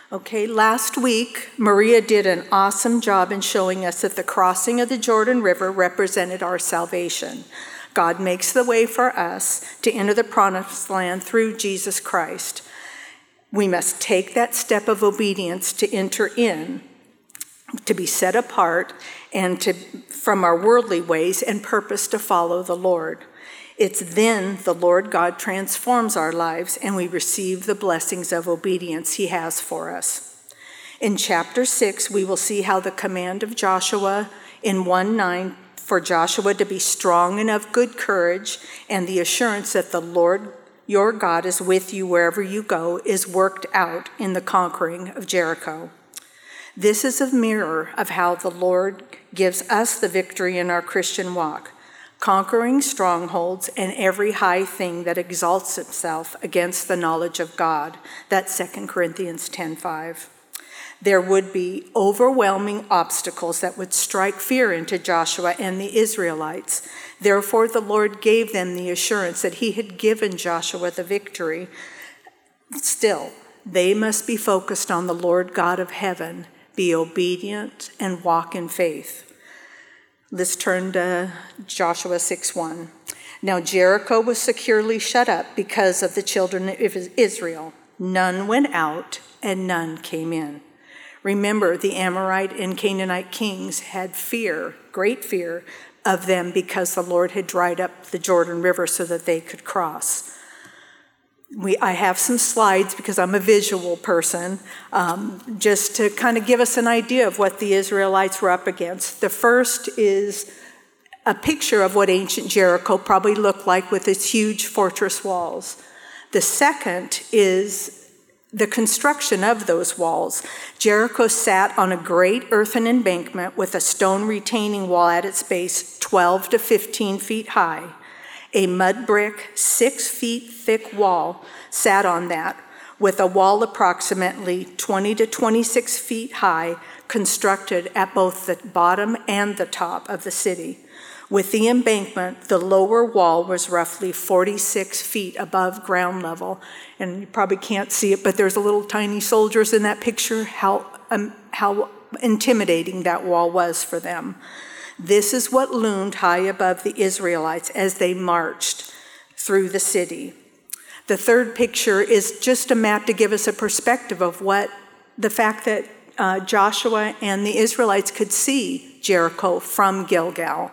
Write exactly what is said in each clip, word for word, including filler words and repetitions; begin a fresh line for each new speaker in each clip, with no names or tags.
Okay, last week, Maria did an awesome job in showing us that the crossing of the Jordan River represented our salvation. God makes the way for us to enter the promised land through Jesus Christ. We must take that step of obedience to enter in, to be set apart, and to from our worldly ways and purpose to follow the Lord. It's then the Lord God transforms our lives and we receive the blessings of obedience he has for us. In chapter six, we will see how the command of Joshua in one nine for Joshua to be strong and of good courage and the assurance that the Lord your God is with you wherever you go is worked out in the conquering of Jericho. This is a mirror of how the Lord gives us the victory in our Christian walk, conquering strongholds and every high thing that exalts itself against the knowledge of God. That's Second Corinthians ten five. There would be overwhelming obstacles that would strike fear into Joshua and the Israelites. Therefore, the Lord gave them the assurance that he had given Joshua the victory. Still, they must be focused on the Lord God of heaven, be obedient, and walk in faith. Let's turn to Joshua six one. Now Jericho was securely shut up because of the children of Israel. None went out and none came in. Remember, the Amorite and Canaanite kings had fear, great fear of them because the Lord had dried up the Jordan River so that they could cross. We, I have some slides because I'm a visual person, um, just to kind of give us an idea of what the Israelites were up against. The first is a picture of what ancient Jericho probably looked like with its huge fortress walls. The second is the construction of those walls. Jericho sat on a great earthen embankment with a stone retaining wall at its base twelve to fifteen feet high. A mud brick, six feet thick wall sat on that, with a wall approximately twenty to twenty-six feet high, constructed at both the bottom and the top of the city. With the embankment, the lower wall was roughly forty-six feet above ground level. And you probably can't see it, but there's a little tiny soldiers in that picture, how, um, how intimidating that wall was for them. This is what loomed high above the Israelites as they marched through the city. The third picture is just a map to give us a perspective of what the fact that uh, Joshua and the Israelites could see Jericho from Gilgal.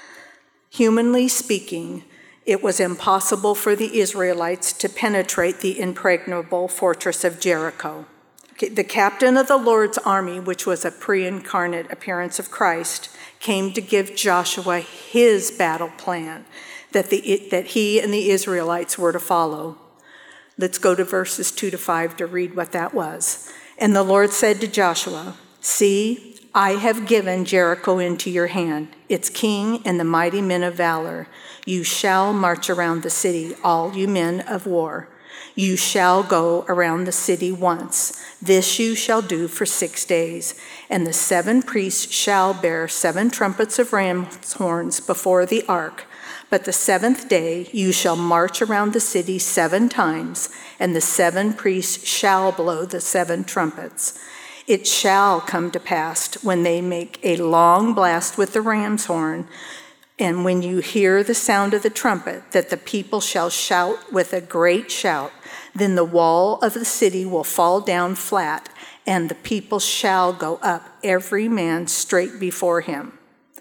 Humanly speaking, it was impossible for the Israelites to penetrate the impregnable fortress of Jericho. Okay, the captain of the Lord's army, which was a pre-incarnate appearance of Christ, came to give Joshua his battle plan that, the, that he and the Israelites were to follow. Let's go to verses two to five to read what that was. And the Lord said to Joshua, "See, I have given Jericho into your hand, its king and the mighty men of valor. You shall march around the city, all you men of war. You shall go around the city once. This you shall do for six days. And the seven priests shall bear seven trumpets of ram's horns before the ark. But the seventh day you shall march around the city seven times, and the seven priests shall blow the seven trumpets. It shall come to pass when they make a long blast with the ram's horn, and when you hear the sound of the trumpet, that the people shall shout with a great shout. Then the wall of the city will fall down flat, and the people shall go up, every man straight before him."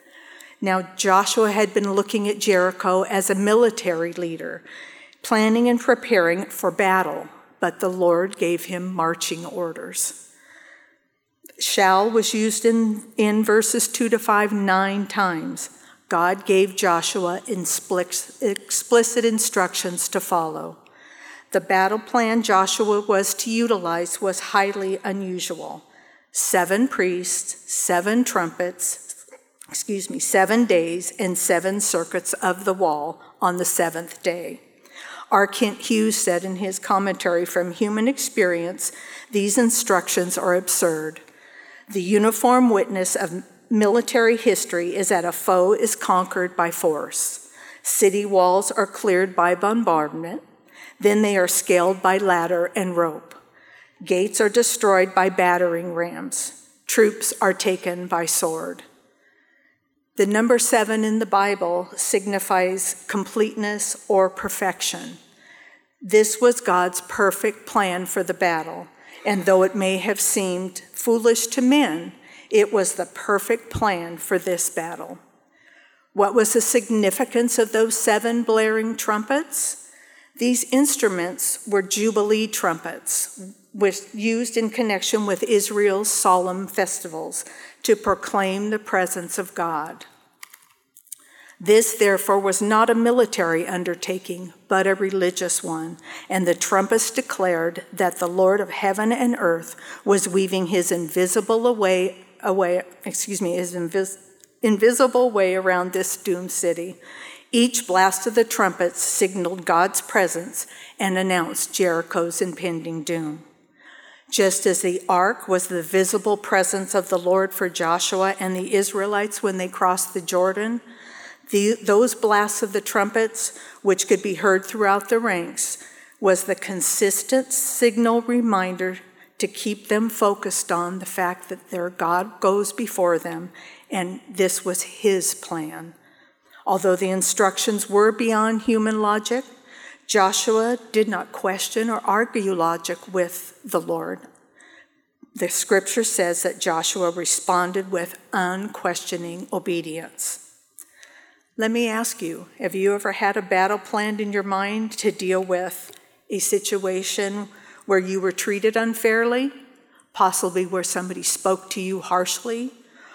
Now Joshua had been looking at Jericho as a military leader, planning and preparing for battle, but the Lord gave him marching orders. Shall was used in, in verses two to five nine times. God gave Joshua explicit instructions to follow. The battle plan Joshua was to utilize was highly unusual. Seven priests, seven trumpets, excuse me, seven days, and seven circuits of the wall on the seventh day. R. Kent Hughes said in his commentary from Human Experience, these instructions are absurd. The uniform witness of military history is that a foe is conquered by force. City walls are cleared by bombardment. Then they are scaled by ladder and rope. Gates are destroyed by battering rams. Troops are taken by sword. The number seven in the Bible signifies completeness or perfection. This was God's perfect plan for the battle, and though it may have seemed foolish to men, it was the perfect plan for this battle. What was the significance of those seven blaring trumpets? These instruments were Jubilee trumpets, which used in connection with Israel's solemn festivals to proclaim the presence of God. This, therefore, was not a military undertaking, but a religious one, and the trumpets declared that the Lord of heaven and earth was weaving his invisible away, away excuse me, his invis, invisible way around this doomed city. Each blast of the trumpets signaled God's presence and announced Jericho's impending doom. Just as the ark was the visible presence of the Lord for Joshua and the Israelites when they crossed the Jordan, the, those blasts of the trumpets, which could be heard throughout the ranks, was the consistent signal reminder to keep them focused on the fact that their God goes before them, and this was his plan. Although the instructions were beyond human logic, Joshua did not question or argue logic with the Lord. The scripture says that Joshua responded with unquestioning obedience. Let me ask you, have you ever had a battle planned in your mind to deal with a situation where you were treated unfairly, possibly where somebody spoke to you harshly,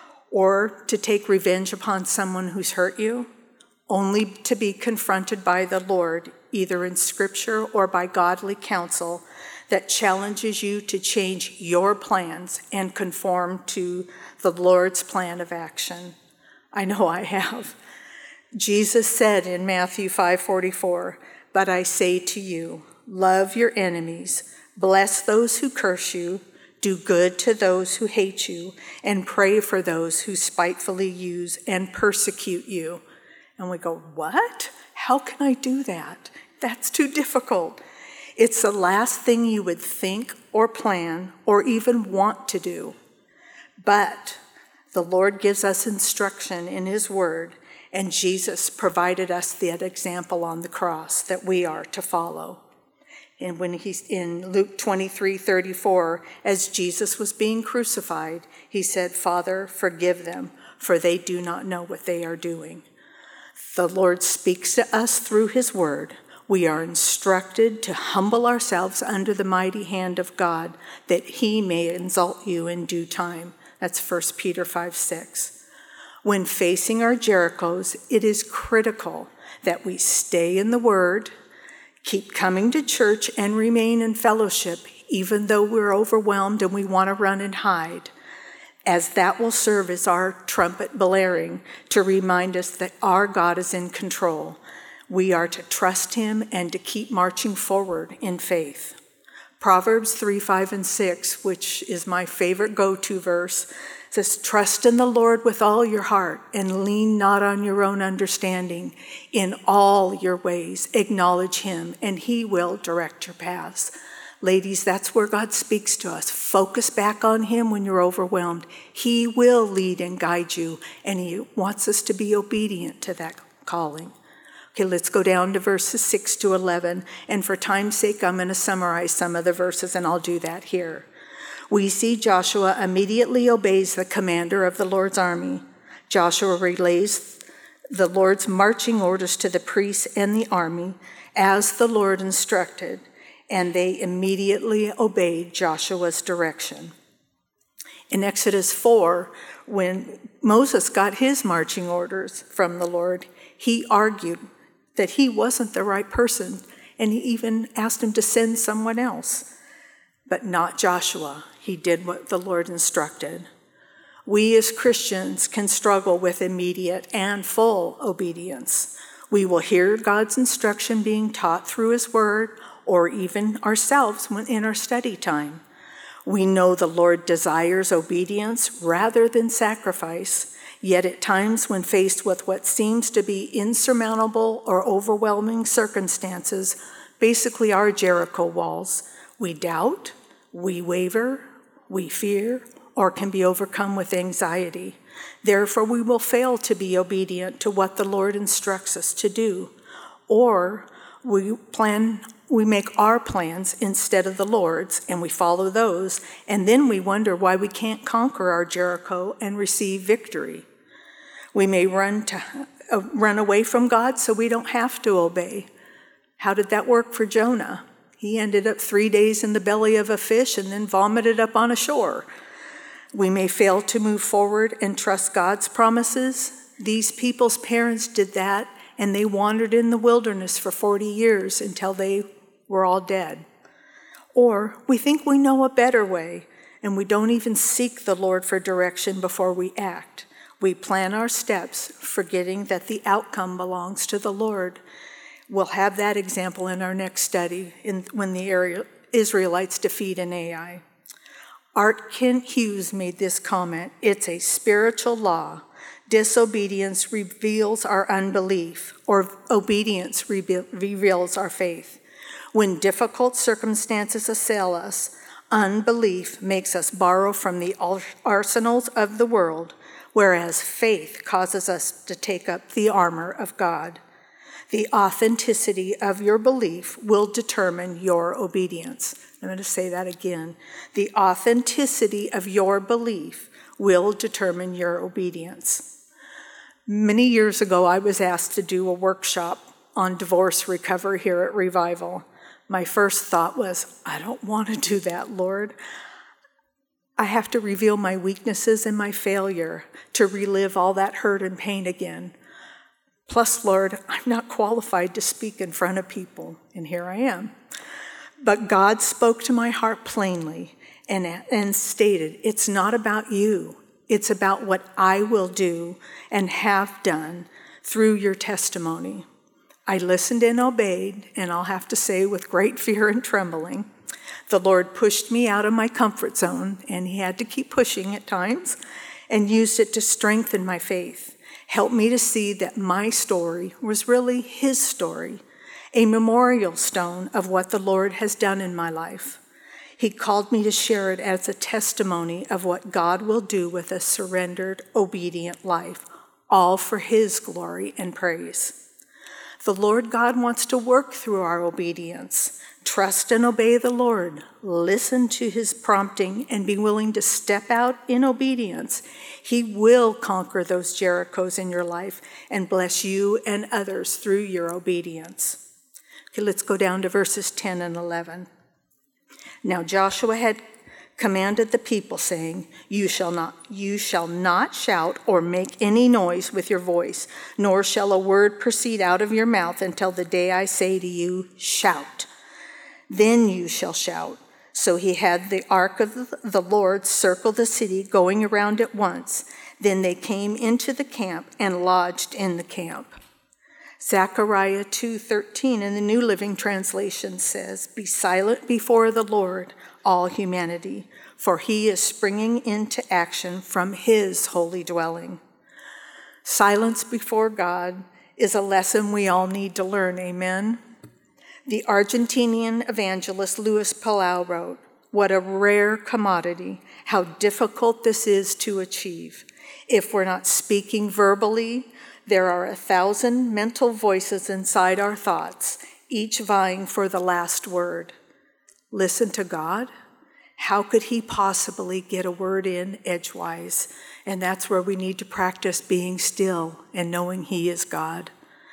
or to take revenge upon someone who's hurt you, only to be confronted by the Lord, either in scripture or by godly counsel, that challenges you to change your plans and conform to the Lord's plan of action? I know I have. Jesus said in Matthew five forty-four, "But I say to you, love your enemies, bless those who curse you, do good to those who hate you, and pray for those who spitefully use and persecute you." And we go, what? How can I do that? That's too difficult. It's the last thing you would think or plan or even want to do. But the Lord gives us instruction in his word, and Jesus provided us that example on the cross that we are to follow. And when he's in Luke twenty-three thirty-four, as Jesus was being crucified, he said, "Father, forgive them, for they do not know what they are doing." The Lord speaks to us through his word. We are instructed to humble ourselves under the mighty hand of God, that he may exalt you in due time. That's First Peter five six. When facing our Jerichos, it is critical that we stay in the word, keep coming to church, and remain in fellowship, even though we're overwhelmed and we want to run and hide, as that will serve as our trumpet blaring to remind us that our God is in control. We are to trust him and to keep marching forward in faith. Proverbs three, five, and six, which is my favorite go-to verse, says, "Trust in the Lord with all your heart and lean not on your own understanding. In all your ways acknowledge him, and he will direct your paths." Ladies, that's where God speaks to us. Focus back on him when you're overwhelmed. He will lead and guide you, and he wants us to be obedient to that calling. Okay, let's go down to verses six to eleven, and for time's sake, I'm going to summarize some of the verses, and I'll do that here. We see Joshua immediately obeys the commander of the Lord's army. Joshua relays the Lord's marching orders to the priests and the army as the Lord instructed, and they immediately obeyed Joshua's direction. In Exodus four, when Moses got his marching orders from the Lord, he argued that he wasn't the right person, and he even asked him to send someone else. But not Joshua. He did what the Lord instructed. We as Christians can struggle with immediate and full obedience. We will hear God's instruction being taught through his word, or even ourselves when in our study time. We know the Lord desires obedience rather than sacrifice, yet at times when faced with what seems to be insurmountable or overwhelming circumstances, basically our Jericho walls, we doubt, We waver, we fear, or can be overcome with anxiety. Therefore, we will fail to be obedient to what the Lord instructs us to do. Or we plan, we make our plans instead of the Lord's, and we follow those, and then we wonder why we can't conquer our Jericho and receive victory. We may run to uh, run away from God so we don't have to obey. How did that work for Jonah? He ended up three days in the belly of a fish and then vomited up on a shore. We may fail to move forward and trust God's promises. These people's parents did that, and they wandered in the wilderness for forty years until they were all dead. Or we think we know a better way, and we don't even seek the Lord for direction before we act. We plan our steps, forgetting that the outcome belongs to the Lord. We'll have that example in our next study in, when the Israelites defeat an Ai. Art Kent Hughes made this comment: it's a spiritual law. Disobedience reveals our unbelief, or obedience re- reveals our faith. When difficult circumstances assail us, unbelief makes us borrow from the arsenals of the world, whereas faith causes us to take up the armor of God. The authenticity of your belief will determine your obedience. I'm going to say that again. The authenticity of your belief will determine your obedience. Many years ago, I was asked to do a workshop on divorce recovery here at Revival. My first thought was, I don't want to do that, Lord. I have to reveal my weaknesses and my failure to relive all that hurt and pain again. Plus, Lord, I'm not qualified to speak in front of people, and here I am. But God spoke to my heart plainly and, and stated, it's not about you. It's about what I will do and have done through your testimony. I listened and obeyed, and I'll have to say with great fear and trembling. The Lord pushed me out of my comfort zone, and he had to keep pushing at times, and used it to strengthen my faith. Helped me to see that my story was really his story, a memorial stone of what the Lord has done in my life. He called me to share it as a testimony of what God will do with a surrendered, obedient life, all for his glory and praise. The Lord God wants to work through our obedience. Trust and obey the Lord. Listen to his prompting and be willing to step out in obedience. He will conquer those Jerichos in your life and bless you and others through your obedience. Okay, let's go down to verses ten and eleven. Now Joshua had commanded the people, saying, You shall not, you shall not shout or make any noise with your voice, nor shall a word proceed out of your mouth until the day I say to you, Shout. Then you shall shout. So he had the ark of the Lord circle the city, going around it once. Then they came into the camp and lodged in the camp. Zechariah two thirteen in the New Living Translation says, Be silent before the Lord, all humanity, for he is springing into action from his holy dwelling. Silence before God is a lesson we all need to learn, amen? The Argentinian evangelist Luis Palau wrote, What a rare commodity, how difficult this is to achieve. If we're not speaking verbally, there are a thousand mental voices inside our thoughts, each vying for the last word. Listen to God? How could he possibly get a word in edgewise? And that's where we need to practice being still and knowing he is God.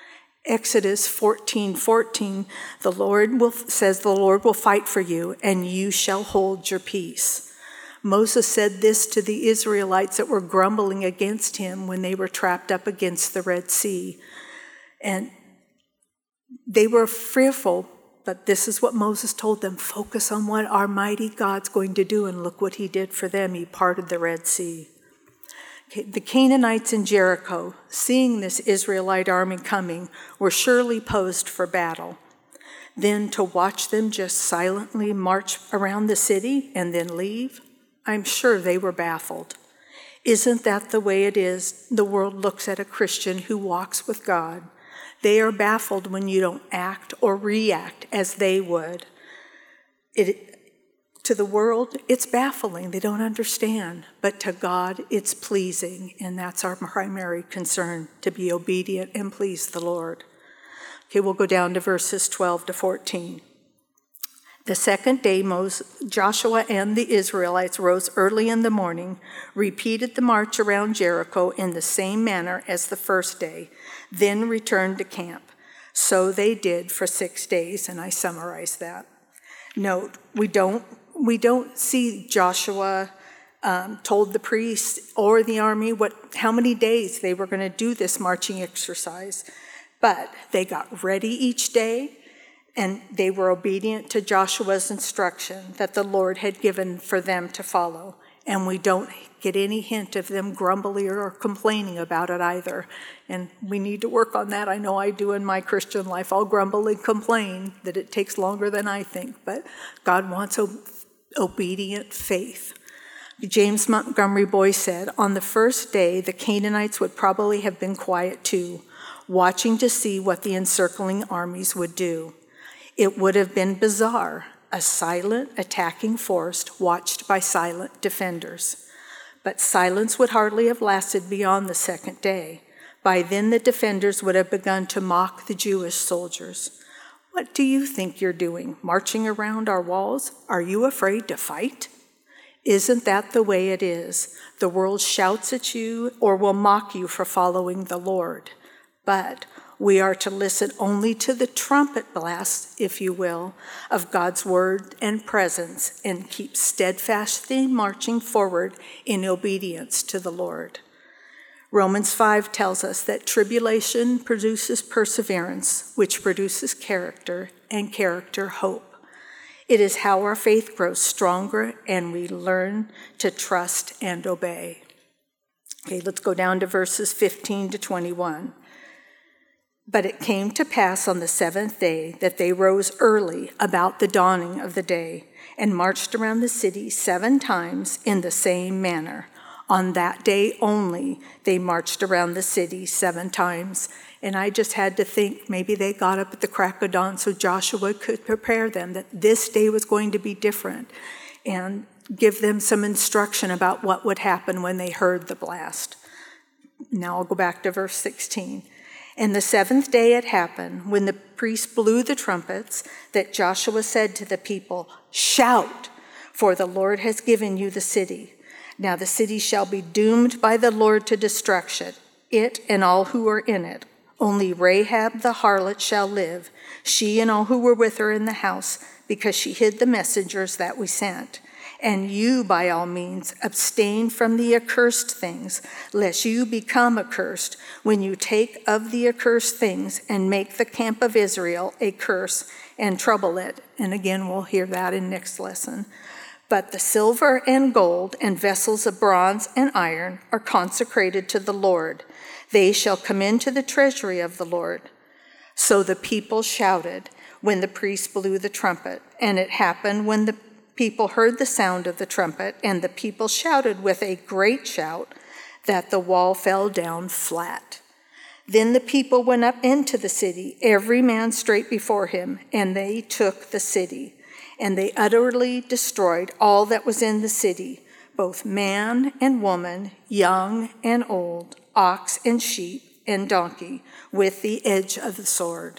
Exodus fourteen fourteen, the Lord will, says the Lord will fight for you, and you shall hold your peace. Moses said this to the Israelites that were grumbling against him when they were trapped up against the Red Sea. And they were fearful, but this is what Moses told them. Focus on what our mighty God's going to do, and look what he did for them. He parted the Red Sea. Okay, the Canaanites in Jericho, seeing this Israelite army coming, were surely posed for battle. Then to watch them just silently march around the city and then leave, I'm sure they were baffled. Isn't that the way it is the world looks at a Christian who walks with God? They are baffled when you don't act or react as they would. It, To the world, it's baffling. They don't understand. But to God, it's pleasing. And that's our primary concern, to be obedient and please the Lord. Okay, we'll go down to verses twelve to fourteen. The second day, Moses, Joshua and the Israelites rose early in the morning, repeated the march around Jericho in the same manner as the first day, then returned to camp. So they did for six days, and I summarized that. Note, we don't we don't see Joshua um, told the priests or the army what how many days they were going to do this marching exercise, but they got ready each day, and they were obedient to Joshua's instruction that the Lord had given for them to follow. And we don't get any hint of them grumbling or complaining about it either. And we need to work on that. I know I do in my Christian life. I'll grumble and complain that it takes longer than I think. But God wants o- obedient faith. James Montgomery Boyce said, on the first day, the Canaanites would probably have been quiet too, watching to see what the encircling armies would do. It would have been bizarre, a silent attacking force watched by silent defenders. But silence would hardly have lasted beyond the second day. By then the defenders would have begun to mock the Jewish soldiers. What do you think you're doing, marching around our walls? Are you afraid to fight? Isn't that the way it is? The world shouts at you or will mock you for following the Lord. But we are to listen only to the trumpet blast, if you will, of God's word and presence, and keep steadfastly marching forward in obedience to the Lord. Romans five tells us that tribulation produces perseverance, which produces character, and character hope. It is how our faith grows stronger and we learn to trust and obey. Okay, let's go down to verses fifteen to twenty-one. But it came to pass on the seventh day that they rose early about the dawning of the day and marched around the city seven times in the same manner. On that day only, they marched around the city seven times. And I just had to think maybe they got up at the crack of dawn so Joshua could prepare them that this day was going to be different and give them some instruction about what would happen when they heard the blast. Now I'll go back to verse sixteen. And the seventh day it happened, when the priests blew the trumpets, that Joshua said to the people, shout, for the Lord has given you the city. Now the city shall be doomed by the Lord to destruction, it and all who are in it. Only Rahab the harlot shall live, she and all who were with her in the house, because she hid the messengers that we sent. And you, by all means, abstain from the accursed things, lest you become accursed when you take of the accursed things and make the camp of Israel a curse and trouble it. And again, we'll hear that in next lesson. But the silver and gold and vessels of bronze and iron are consecrated to the Lord. They shall come into the treasury of the Lord. So the people shouted when the priest blew the trumpet, and it happened when the people heard the sound of the trumpet, and the people shouted with a great shout, that the wall fell down flat. Then the people went up into the city, every man straight before him, and they took the city. And they utterly destroyed all that was in the city, both man and woman, young and old, ox and sheep and donkey, with the edge of the sword.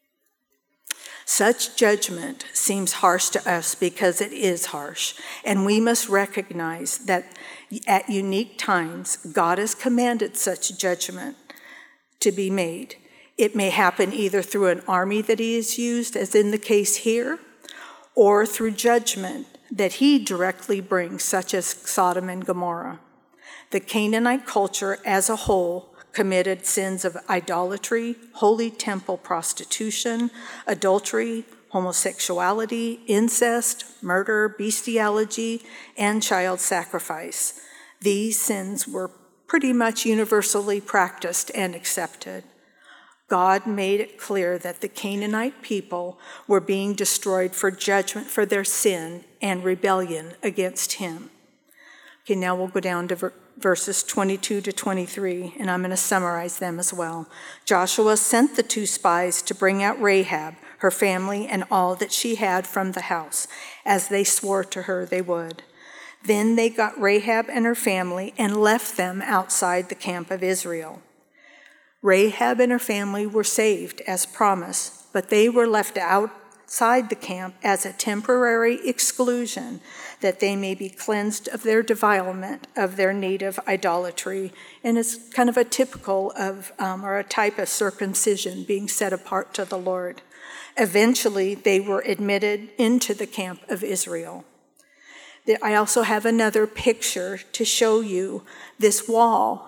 Such judgment seems harsh to us because it is harsh, and we must recognize that at unique times, God has commanded such judgment to be made. It may happen either through an army that he has used, as in the case here, or through judgment that he directly brings, such as Sodom and Gomorrah. The Canaanite culture as a whole committed sins of idolatry, holy temple prostitution, adultery, homosexuality, incest, murder, bestiality, and child sacrifice. These sins were pretty much universally practiced and accepted. God made it clear that the Canaanite people were being destroyed for judgment for their sin and rebellion against him. Okay, now we'll go down to ver- verses twenty-two to twenty-three, and I'm going to summarize them as well. Joshua sent the two spies to bring out Rahab, her family, and all that she had from the house, as they swore to her they would. Then they got Rahab and her family and left them outside the camp of Israel. Rahab and her family were saved as promised, but they were left outside the camp as a temporary exclusion, that they may be cleansed of their defilement of their native idolatry. And it's kind of a typical of, um, or a type of circumcision, being set apart to the Lord. Eventually, they were admitted into the camp of Israel. I also have another picture to show you this wall.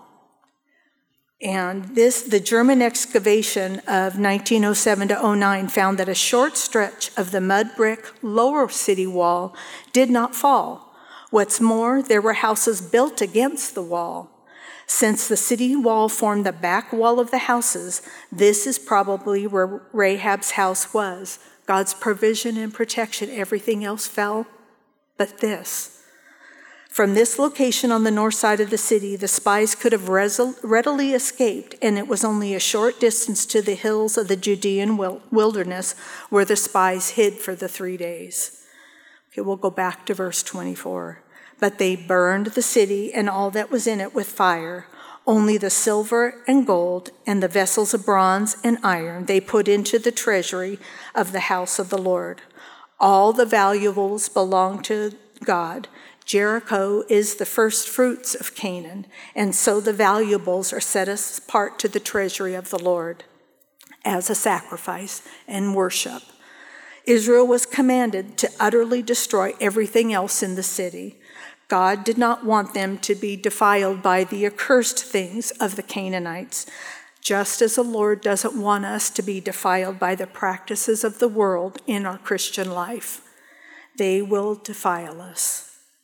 And this, the German excavation of nineteen oh seven to oh nine found that a short stretch of the mud brick lower city wall did not fall. What's more, there were houses built against the wall. Since the city wall formed the back wall of the houses, this is probably where Rahab's house was. God's provision and protection, everything else fell, but this. From this location on the north side of the city, the spies could have readily escaped, and it was only a short distance to the hills of the Judean wilderness where the spies hid for the three days. Okay, we'll go back to verse twenty-four. But they burned the city and all that was in it with fire. Only the silver and gold and the vessels of bronze and iron they put into the treasury of the house of the Lord. All the valuables belonged to God. Jericho is the first fruits of Canaan, and so the valuables are set apart to the treasury of the Lord as a sacrifice and worship. Israel was commanded to utterly destroy everything else in the city. God did not want them to be defiled by the accursed things of the Canaanites, just as the Lord doesn't want us to be defiled by the practices of the world in our Christian life. They will defile us.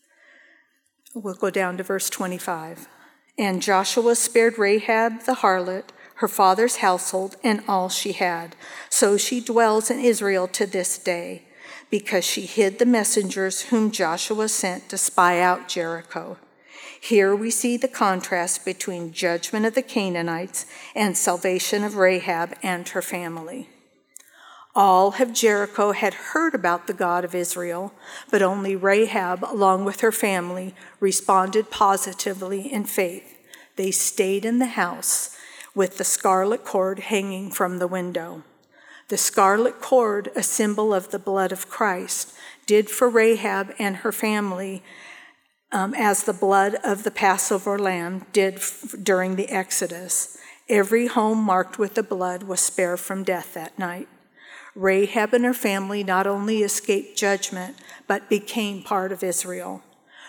We'll go down to verse twenty-five. And Joshua spared Rahab the harlot, her father's household, and all she had. So she dwells in Israel to this day, because she hid the messengers whom Joshua sent to spy out Jericho. Here we see the contrast between judgment of the Canaanites and salvation of Rahab and her family. All of Jericho had heard about the God of Israel, but only Rahab, along with her family, responded positively in faith. They stayed in the house with the scarlet cord hanging from the window. The scarlet cord, a symbol of the blood of Christ, did for Rahab and her family um, as the blood of the Passover lamb did f- during the Exodus. Every home marked with the blood was spared from death that night. Rahab and her family not only escaped judgment, but became part of Israel.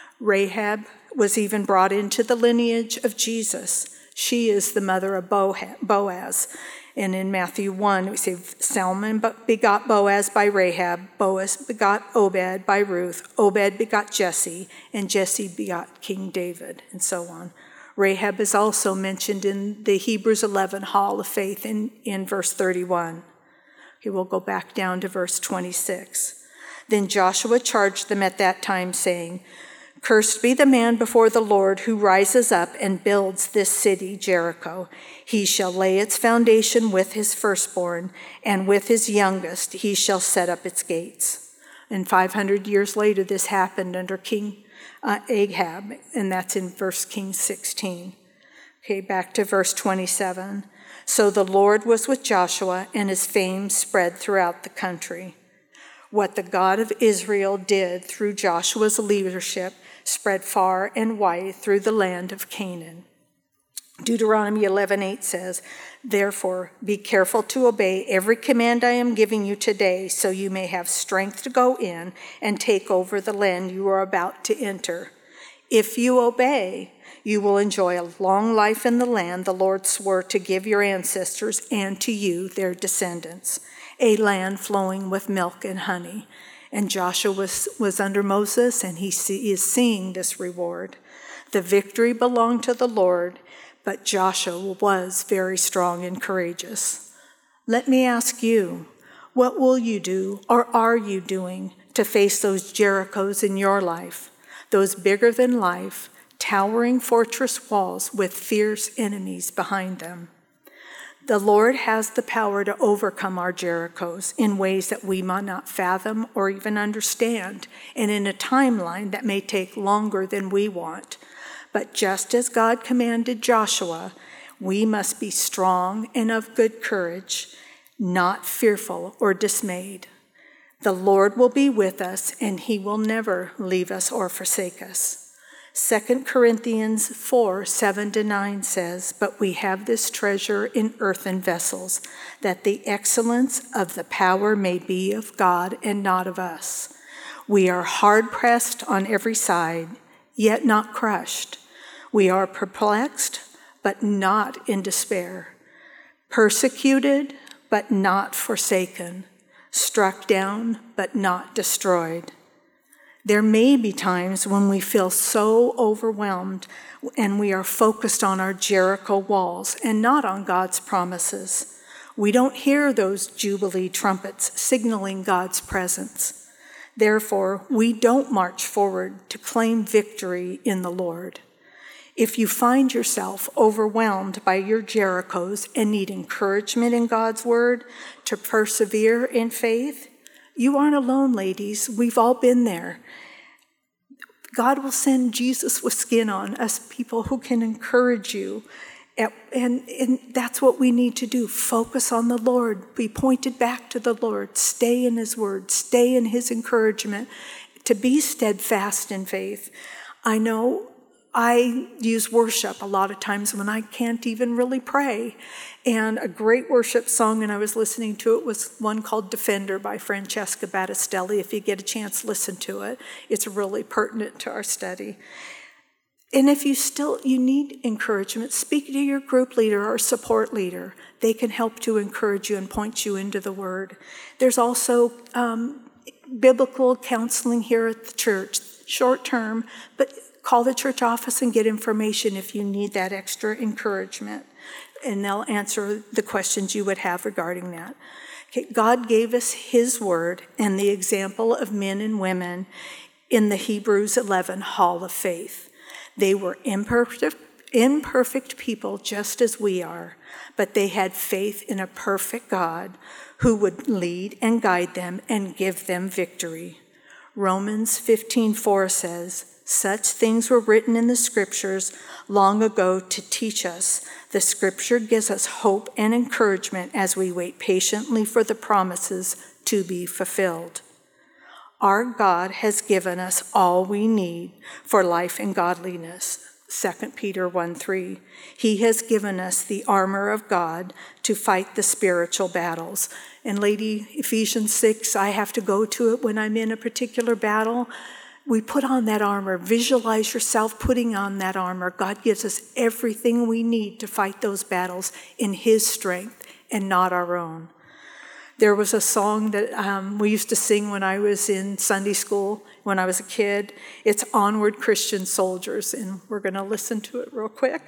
Rahab was even brought into the lineage of Jesus. She is the mother of Boaz. And in Matthew one, we say Salmon begot Boaz by Rahab, Boaz begot Obed by Ruth, Obed begot Jesse, and Jesse begot King David, and so on. Rahab is also mentioned in the Hebrews eleven Hall of Faith in, in verse thirty-one. Okay, we'll go back down to verse twenty-six. Then Joshua charged them at that time, saying, Cursed be the man before the Lord who rises up and builds this city, Jericho. He shall lay its foundation with his firstborn, and with his youngest he shall set up its gates. And five hundred years later, this happened under King uh, Ahab, and that's in First Kings sixteen. Okay, back to verse twenty-seven. So the Lord was with Joshua, and his fame spread throughout the country. What the God of Israel did through Joshua's leadership spread far and wide through the land of Canaan. Deuteronomy eleven eight says, Therefore, be careful to obey every command I am giving you today, so you may have strength to go in and take over the land you are about to enter. If you obey, you will enjoy a long life in the land the Lord swore to give your ancestors and to you, their descendants, a land flowing with milk and honey. And Joshua was, was under Moses, and he see, is seeing this reward. The victory belonged to the Lord, but Joshua was very strong and courageous. Let me ask you, what will you do, or are you doing, to face those Jerichos in your life? those bigger than life, towering fortress walls with fierce enemies behind them. The Lord has the power to overcome our Jerichos in ways that we might not fathom or even understand, and in a timeline that may take longer than we want. But just as God commanded Joshua, we must be strong and of good courage, not fearful or dismayed. The Lord will be with us, and he will never leave us or forsake us. Second Corinthians four, seven to nine says, "But we have this treasure in earthen vessels, that the excellence of the power may be of God and not of us. We are hard-pressed on every side, yet not crushed. We are perplexed, but not in despair. Persecuted, but not forsaken. Struck down, but not destroyed." There may be times when we feel so overwhelmed and we are focused on our Jericho walls and not on God's promises. We don't hear those Jubilee trumpets signaling God's presence. Therefore, we don't march forward to claim victory in the Lord. If you find yourself overwhelmed by your Jerichos and need encouragement in God's word to persevere in faith, you aren't alone, ladies. We've all been there. God will send Jesus with skin on, us people who can encourage you. And, and that's what we need to do. Focus on the Lord. Be pointed back to the Lord. Stay in his word. Stay in his encouragement. To be steadfast in faith. I know I use worship a lot of times when I can't even really pray. And a great worship song, and I was listening to it, was one called Defender by Francesca Battistelli. If you get a chance, listen to it. It's really pertinent to our study. And if you still, you need encouragement, speak to your group leader or support leader. They can help to encourage you and point you into the word. There's also um, biblical counseling here at the church, short term, but call the church office and get information if you need that extra encouragement, and they'll answer the questions you would have regarding that. Okay, God gave us his word and the example of men and women in the Hebrews eleven Hall of Faith. They were imperfect, imperfect people just as we are, but they had faith in a perfect God who would lead and guide them and give them victory. Romans fifteen four says, "Such things were written in the scriptures long ago to teach us. The scripture gives us hope and encouragement as we wait patiently for the promises to be fulfilled." Our God has given us all we need for life and godliness. Second Peter one three. He has given us the armor of God to fight the spiritual battles. And lady, Ephesians six, I have to go to it when I'm in a particular battle. We put on that armor. Visualize yourself putting on that armor. God gives us everything we need to fight those battles in his strength and not our own. There was a song that um, we used to sing when I was in Sunday school, when I was a kid. It's Onward Christian Soldiers, and we're going to listen to it real quick.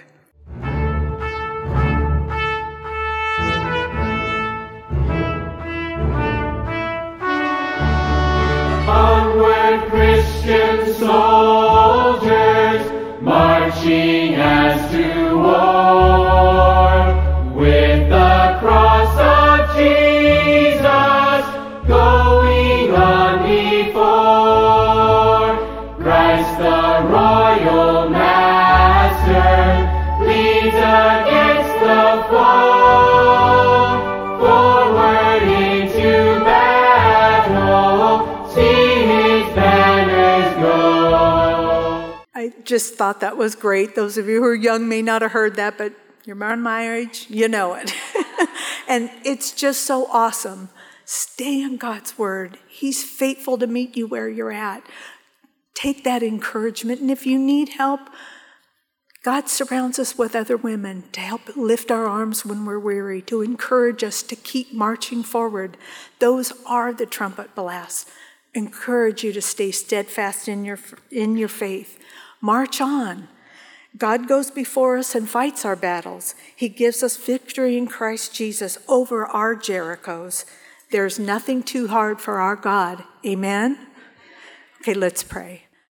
Onward Christian soldiers, marching as to war, with the cross of Jesus going on before. Christ the royal master leads against the foe, forward into battle, see his banners go.
I just thought that was great. Those of you who are young may not have heard that, but you're around my age, you know it. And it's just so awesome. Stay in God's word. He's faithful to meet you where you're at. Take that encouragement. And if you need help, God surrounds us with other women to help lift our arms when we're weary, to encourage us to keep marching forward. Those are the trumpet blasts. Encourage you to stay steadfast in your, in your faith. March on. God goes before us and fights our battles. He gives us victory in Christ Jesus over our Jerichos. There's nothing too hard for our God. Amen? Okay, let's pray.